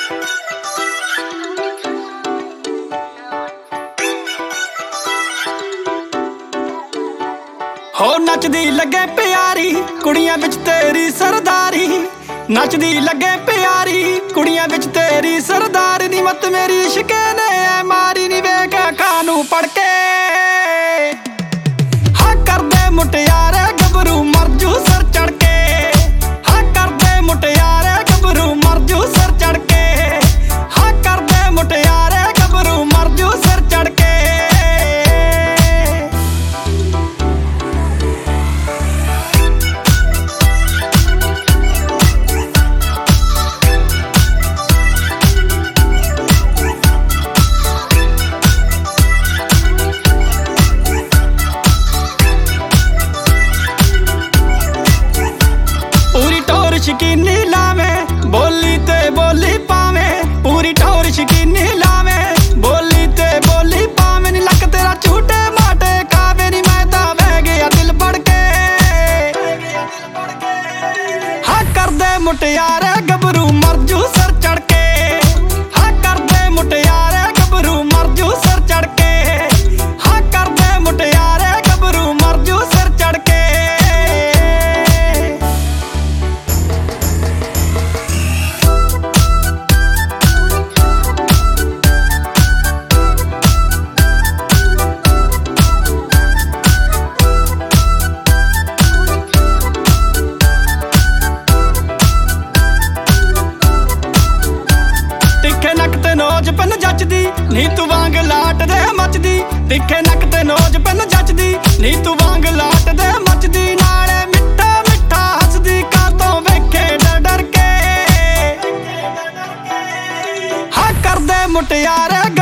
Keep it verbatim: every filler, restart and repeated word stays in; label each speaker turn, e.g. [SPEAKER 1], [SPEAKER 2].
[SPEAKER 1] हो नचदी लगे प्यारी कुड़ियां बिच तेरी सरदारी, नचदी लगे प्यारी कुड़ियां बिच तेरी सरदारी दी मत मेरी इश्के ने मारी नी वेख अखां नूं पढ़ के। हाँ कर दे मुटियारे गबरू मरजू सर चढ़ के, हाँ कर दे मुटियारे गबरू मरजू सर चढ़ के, हाँ कर दे मुटियारे गबरू मरजू सर चढ़ के। शकीनी लावे बोली ते बोली पावे, पूरी ठोर शकीनी लावे बोली ते बोली पावे नी लक तेरा झूठे माटे कावे नी मैं तां बह गया दिल बढ़ के। हाँ कर दे मुटियारे गबरू मरजू सर चढ़ के, हाँ कर दे मुटियारे गबरू मरजू सर चढ़ के, हाँ कर दे मुटियारे गबरू मरजू सर चढ़ के। नोज पिन जचदी नी तू वांग लाट दे मचदी, तिखे नक ते नोज पिन जचदी नी तू वांग लाट दे मचदी, नाले मिठा मिठा हसदी कातों वेखे डर डर के। हाँ कर दे मुटियारे